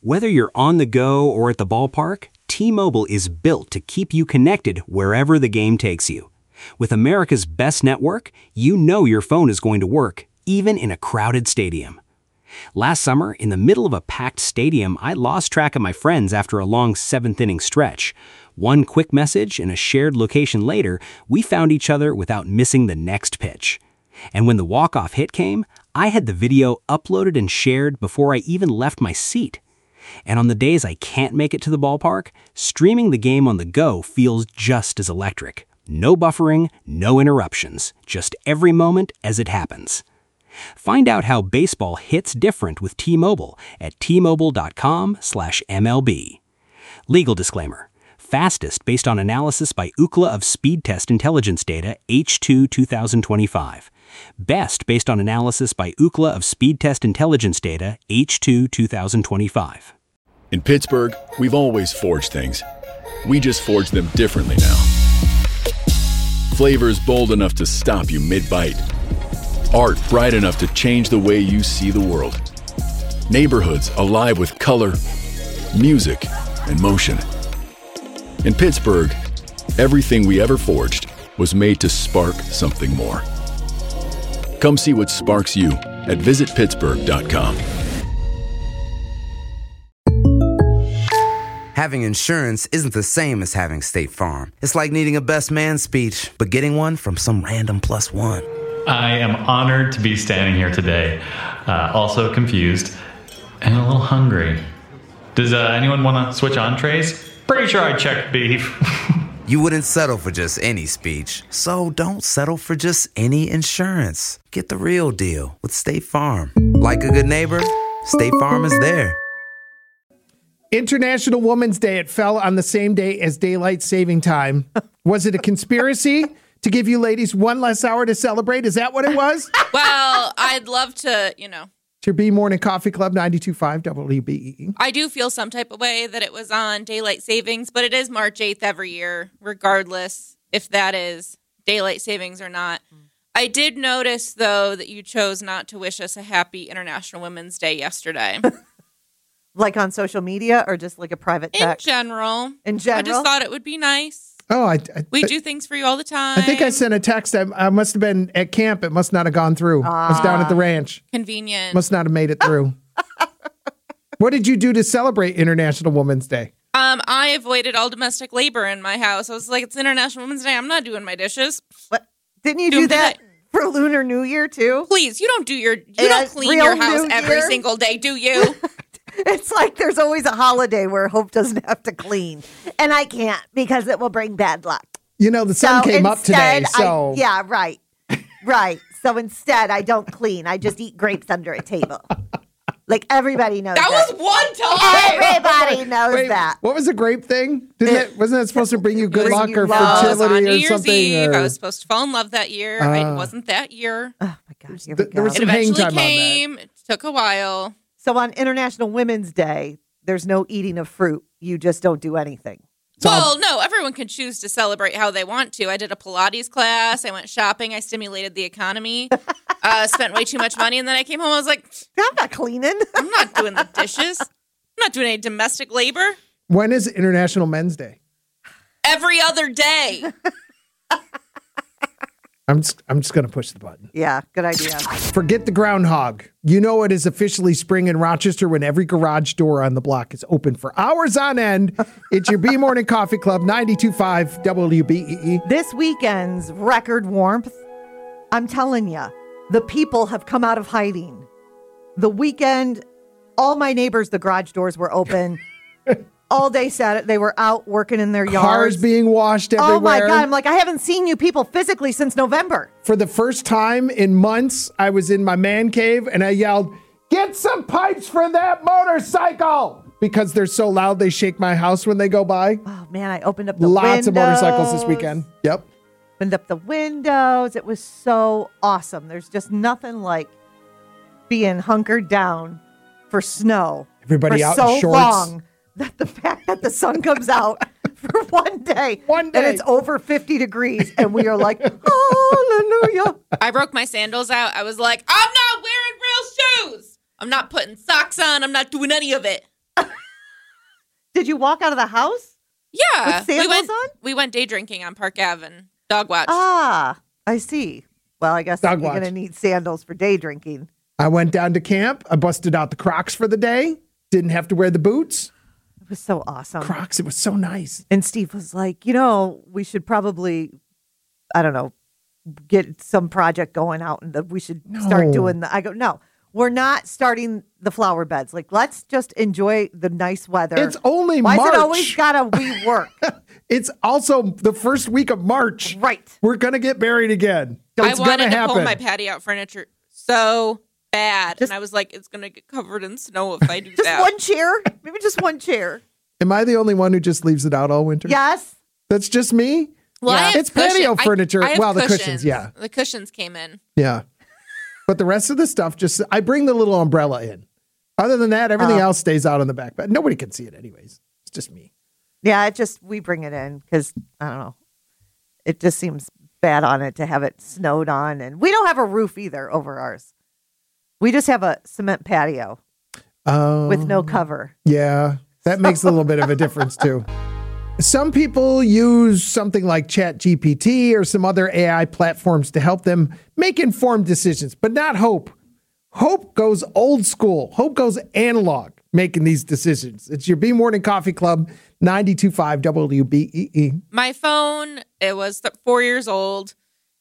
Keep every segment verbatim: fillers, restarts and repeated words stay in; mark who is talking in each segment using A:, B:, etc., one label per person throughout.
A: Whether you're on the go or at the ballpark, T-Mobile is built to keep you connected wherever the game takes you. With America's best network, you know your phone is going to work, even in a crowded stadium. Last summer, in the middle of a packed stadium, I lost track of my friends after a long seventh-inning stretch. One quick message and a shared location later, we found each other without missing the next pitch. And when the walk-off hit came, I had the video uploaded and shared before I even left my seat. And on the days I can't make it to the ballpark, streaming the game on the go feels just as electric. No buffering, no interruptions, just every moment as it happens. Find out how baseball hits different with T-Mobile at T-Mobile.com slash MLB. Legal disclaimer. Fastest based on analysis by Ookla of Speed Test Intelligence Data H two twenty twenty-five. Best based on analysis by Ookla of Speed Test Intelligence Data H two twenty twenty-five.
B: In Pittsburgh, we've always forged things. We just forge them differently now. Flavors bold enough to stop you mid-bite. Art bright enough to change the way you see the world. Neighborhoods alive with color, music, and motion. In Pittsburgh, everything we ever forged was made to spark something more. Come see what sparks you at visit pittsburgh dot com.
C: Having insurance isn't the same as having State Farm. It's like needing a best man speech, but getting one from some random plus one.
D: I am honored to be standing here today, uh, also confused and a little hungry. Does uh, anyone want to switch entrees? Pretty sure I checked beef.
C: You wouldn't settle for just any speech, so don't settle for just any insurance. Get the real deal with State Farm. Like a good neighbor, State Farm is there.
E: International Women's Day. It fell on the same day as Daylight Saving Time. Was it a conspiracy to give you ladies one less hour to celebrate? Is that what it was?
F: Well, I'd love to, you know.
E: It's your B Morning Coffee Club, ninety-two point five W B E E.
F: I do feel some type of way that it was on Daylight Savings, but it is March eighth every year, regardless if that is Daylight Savings or not. I did notice, though, that you chose not to wish us a happy International Women's Day yesterday.
G: Like on social media or just like a private text?
F: In general.
G: In general?
F: I just thought it would be nice.
E: Oh, I, I
F: We do things for you all the time.
E: I think I sent a text. I, I must have been at camp. It must not have gone through. I was down at the ranch.
F: Convenient.
E: Must not have made it through. What did you do to celebrate International Women's Day?
F: Um, I avoided all domestic labor in my house. I was like, it's International Women's Day. I'm not doing my dishes.
G: What? Didn't you
F: Doing
G: do that
F: that.
G: for Lunar New Year too?
F: Please, you don't do your you
G: Yeah,
F: don't clean
G: real
F: your house
G: New
F: every
G: Year.
F: single day, do you?
G: It's like there's always a holiday where Hope doesn't have to clean. And I can't because it will bring bad luck.
E: You know, the sun
G: So
E: came up today,
G: instead,
E: so.
G: I, yeah, right. Right. So instead, I don't clean. I just eat grapes under a table. Like everybody knows that.
F: That was one time.
G: Everybody knows
E: Wait,
G: that.
E: what was the grape thing? Didn't it, wasn't that supposed to bring you good
G: Bring
E: luck
G: you
E: or
G: love.
F: I was on
E: fertility
F: New
E: or
F: Year's
E: something?
F: Eve.
E: or-
F: I was supposed to fall in love that year.
E: Uh,
F: it wasn't that year.
G: Oh my God. Here we
E: Th- there
G: go.
E: was
F: It
E: some hang
F: eventually
E: time on that.
F: came. It took a while.
G: So on International Women's Day, there's no eating of fruit. You just don't do anything.
F: Well, no, everyone can choose to celebrate how they want to. I did a Pilates class. I went shopping. I stimulated the economy. uh, spent way too much money. And then I came home. I was like,
G: I'm not cleaning.
F: I'm not doing the dishes. I'm not doing any domestic labor.
E: When is International Men's Day?
F: Every other day.
E: I'm just, I'm just going to push the button.
G: Yeah, good idea.
E: Forget the groundhog. You know it is officially spring in Rochester when every garage door on the block is open for hours on end. It's your B Morning Coffee Club, ninety-two point five W B E E.
G: This weekend's record warmth, I'm telling you, the people have come out of hiding. The weekend, all my neighbors, the garage doors were open. All day Saturday, they were out working in their yards.
E: Cars being washed everywhere.
G: Oh my God, I'm like, I haven't seen you people physically since November.
E: For the first time in months, I was in my man cave and I yelled, "Get some pipes for that motorcycle!" Because they're so loud, they shake my house when they go by.
G: Oh man, I opened up the
E: Lots
G: windows.
E: of motorcycles this weekend. Yep.
G: Opened up the windows. It was so awesome. There's just nothing like being hunkered down for snow.
E: Everybody
G: for
E: out
G: so
E: in shorts.
G: long that the fact that the sun comes out for one day,
E: One day.
G: and it's over fifty degrees, and we are like, hallelujah.
F: I broke my sandals out. I was like, I'm not wearing real shoes. I'm not putting socks on. I'm not doing any of it.
G: Did you walk out of the house?
F: Yeah.
G: With sandals
F: we went,
G: on?
F: We went day drinking on Park Avenue. Dog watch.
G: Ah, I see. Well, I guess
E: Dog
G: you're
E: watch.
G: going to need sandals for day drinking.
E: I went down to camp. I busted out the Crocs for the day. Didn't have to wear the boots.
G: It was so awesome.
E: Crocs, it was so nice.
G: And Steve was like, you know, we should probably, I don't know, get some project going out and the, we should start
E: No.
G: doing the, I go, no, we're not starting the flower beds. Like, let's just enjoy the nice weather.
E: It's only
G: Why
E: March.
G: is it always got to rework?
E: It's also the first week of March.
G: Right.
E: We're going to get married again.
F: I
E: It's
F: wanted
E: going
F: to
E: to
F: pull
E: happen.
F: my patio out furniture so bad.
G: Just-
F: and I was like, it's going to get covered in snow if I do
G: Just
F: that.
G: one chair? Maybe just one chair.
E: Am I the only one who just leaves it out all winter?
G: Yes.
E: That's just me?
F: Well, I
G: Yeah.
F: have
E: It's patio
F: cushion- I-
E: furniture.
F: I have
E: Well, the cushions, yeah.
F: The cushions came in.
E: Yeah. But the rest of the stuff, just I bring the little umbrella in. Other than that, everything
G: Oh.
E: else stays out on the back. But nobody can see it anyways. It's just me.
G: Yeah, it just, we bring it in because, I don't know, it just seems bad on it to have it snowed on. And we don't have a roof either over ours. We just have a cement patio
E: Um,
G: with no cover.
E: Yeah, that makes a little bit of a difference too. Some people use something like ChatGPT or some other A I platforms to help them make informed decisions, but not Hope. Hope goes old school. Hope goes analog making these decisions. It's your B Morning Coffee Club, ninety-two point five W B E E.
F: My phone, it was th- four years old,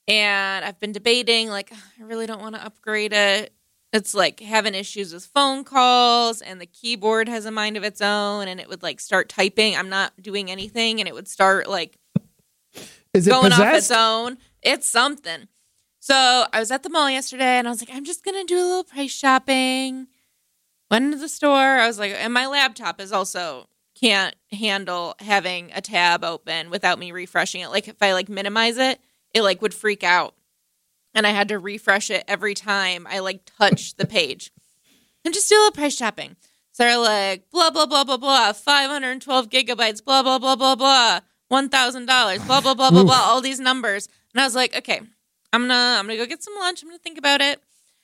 F: and I've been debating, like, I really don't want to upgrade it. It's like having issues with phone calls, and the keyboard has a mind of its own, and it would like start typing. I'm not doing anything, and it would start like
E: Is it
F: going off
E: possessed?
F: its own. It's something. So I was at the mall yesterday, and I was like, I'm just going to do a little price shopping. Went into the store. I was like, and my laptop is also can't handle having a tab open without me refreshing it. Like if I like minimize it, it like would freak out. And I had to refresh it every time I like touch the page. I'm just doing a little price shopping. So they're like, blah, blah, blah, blah, blah, five hundred twelve gigabytes, blah, blah, blah, blah, blah, one thousand dollars, blah, blah, blah, blah, blah, all these numbers. And I was like, okay, I'm gonna, I'm gonna go get some lunch. I'm gonna think about it.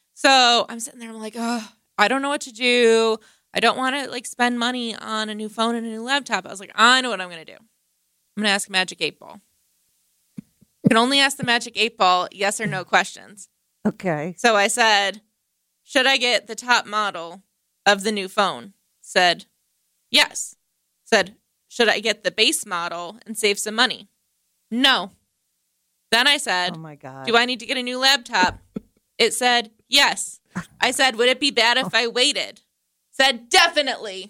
F: So I'm sitting there, I'm like, oh, I don't know what to do. I don't want to like spend money on a new phone and a new laptop. I was like, I know what I'm gonna do. I'm gonna ask Magic eight Ball. You can only ask the Magic eight Ball yes or no questions.
G: Okay.
F: So I said, should I get the top model of the new phone? Said, yes. Said, should I get the base model and save some money? No. Then I said,
G: Oh my God.
F: do I need to get a new laptop? It said, yes. I said, would it be bad if I waited? Said, definitely.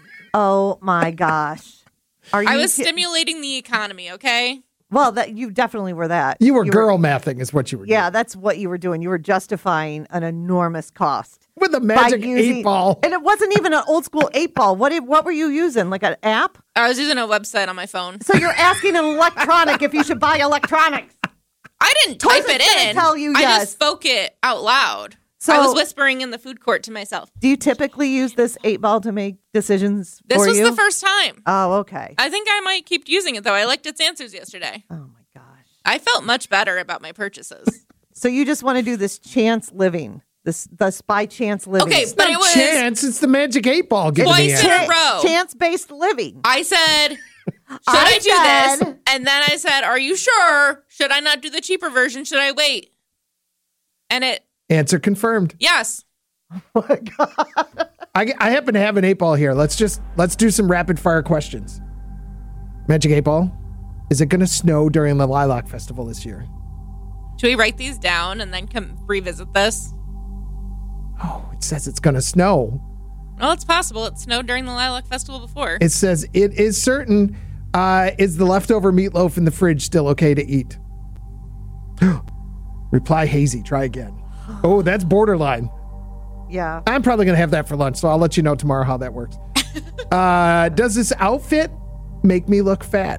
G: Oh my gosh. Are you
F: I was
G: ki-
F: stimulating the economy, okay?
G: Well, that you definitely were that.
E: You were girl mathing is what you were
G: Yeah,
E: doing.
G: that's what you were doing. You were justifying an enormous cost.
E: With a
G: by
E: magic
G: using-
E: eight ball.
G: And it wasn't even an old school eight ball. What did, what were you using? Like an app?
F: I was using a website on my phone.
G: So you're asking an electronic if you should buy electronics.
F: I didn't
G: Toys
F: type
G: is
F: it
G: gonna
F: in.
G: tell you
F: I
G: yes.
F: just spoke it out loud.
G: So-
F: I was whispering in the food court to myself.
G: Do you typically use this eight ball to make decisions
F: This
G: for
F: was
G: you?
F: the first time.
G: Oh, okay.
F: I think I might keep using it, though. I liked its answers yesterday.
G: Oh my gosh.
F: I felt much better about my purchases.
G: So you just want to do this chance living, this this by chance living.
F: Okay, but it was
E: Chance, it's the magic eight ball giving me
F: twice
E: it.
F: in a row.
G: Chance based living.
F: I said, should
G: I
F: I, do
G: said-
F: this? And then I said, are you sure? Should I not do the cheaper version? Should I wait? And it,
E: Answer confirmed.
F: yes.
E: I, I happen to have an eight ball here. Let's just let's do some rapid fire questions. Magic eight ball, is it going to snow during the Lilac Festival this year?
F: Should we write these down and then come revisit this?
E: Oh, it says it's going to snow.
F: Well, it's possible. It snowed during the Lilac Festival before.
E: It says it is certain. Uh, is the leftover meatloaf in the fridge still okay to eat? Reply hazy. Try again. Oh, that's borderline.
G: Yeah.
E: I'm probably going to have that for lunch, so I'll let you know tomorrow how that works. uh, does this outfit make me look fat?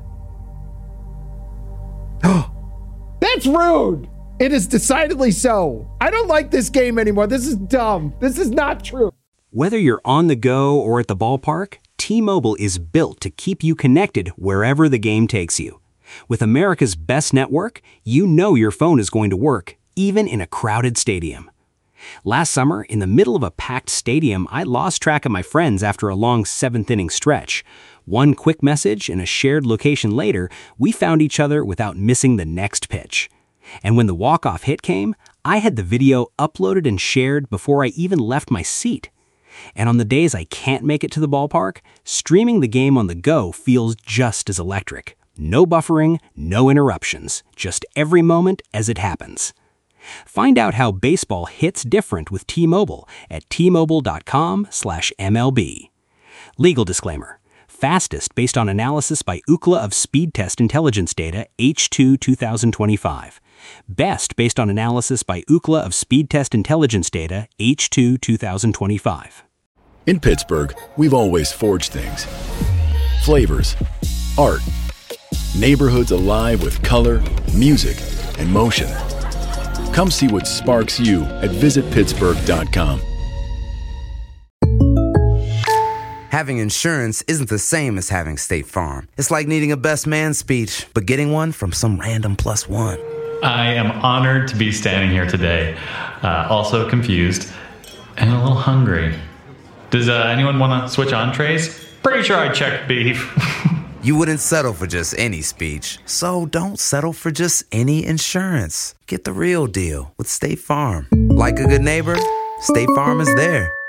E: That's rude. It is decidedly so. I don't like this game anymore. This is dumb. This is not true.
A: Whether you're on the go or at the ballpark, T-Mobile is built to keep you connected wherever the game takes you. With America's best network, you know your phone is going to work, even in a crowded stadium. Last summer, in the middle of a packed stadium, I lost track of my friends after a long seventh-inning stretch. One quick message and a shared location later, we found each other without missing the next pitch. And when the walk-off hit came, I had the video uploaded and shared before I even left my seat. And on the days I can't make it to the ballpark, streaming the game on the go feels just as electric. No buffering, no interruptions, just every moment as it happens. Find out how baseball hits different with T-Mobile at T Mobile dot com slash M L B. Legal disclaimer. Fastest based on analysis by Ookla of Speed Test Intelligence Data H two twenty twenty-five. Best based on analysis by Ookla of Speed Test Intelligence Data H two twenty twenty-five.
B: In Pittsburgh, we've always forged things. Flavors, art, neighborhoods alive with color, music, and motion. Come see what sparks you at visit pittsburgh dot com.
C: Having insurance isn't the same as having State Farm. It's like needing a best man speech, but getting one from some random plus one.
D: I am honored to be standing here today, uh, also confused and a little hungry. Does uh, anyone want to switch entrees? Pretty sure I checked beef.
C: You wouldn't settle for just any speech, so don't settle for just any insurance. Get the real deal with State Farm. Like a good neighbor, State Farm is there.